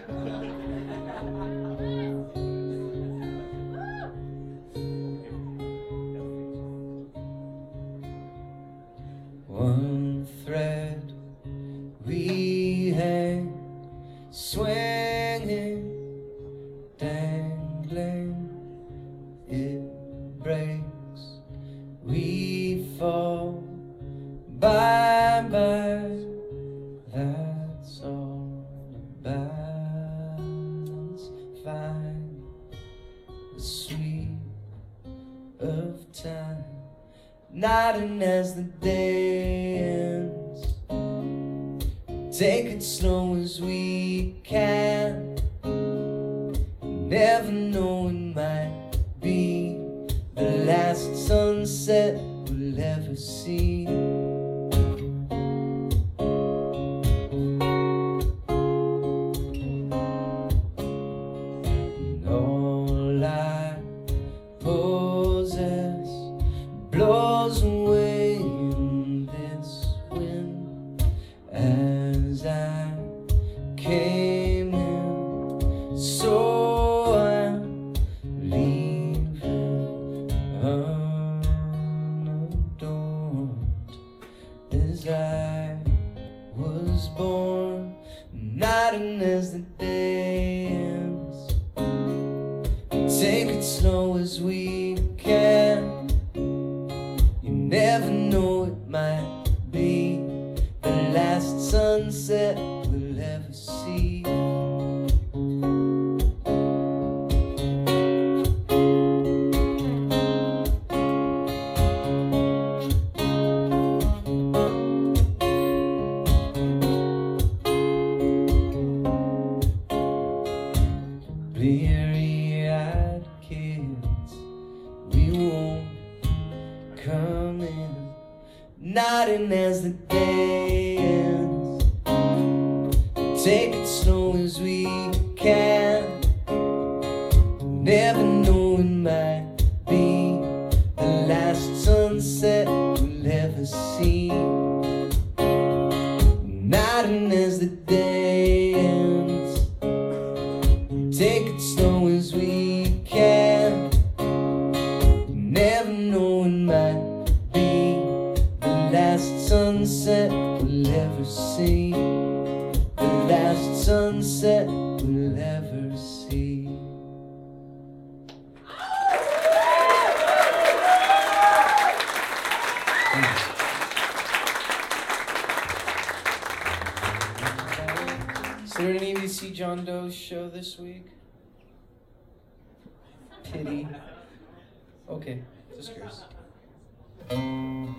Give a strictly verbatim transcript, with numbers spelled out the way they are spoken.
One thread we hang, swinging, dangling, it breaks, we fall, bye bye, that's all about, it's fine, the sweet of time, nodding as the day ends, take it slow as we can, never know it might be the last sunset we'll ever see. And all I possess blows away in this wind as I came in, so I'm leaving unadorned as I was born, nodding as the day ends, take it slow as we can, you never know, it might be the last sunset we'll ever see. Bleary-eyed kids, we won't come in, nodding as the day ends, take it slow as we can, never know, it might be the last sunset we'll ever see. Nodding as the day ends, take it slow as we can, never know, it might be the last sunset we'll ever see, the last sunset we'll ever see. So did any of you see John Doe's show this week? Pity. Okay, just curious.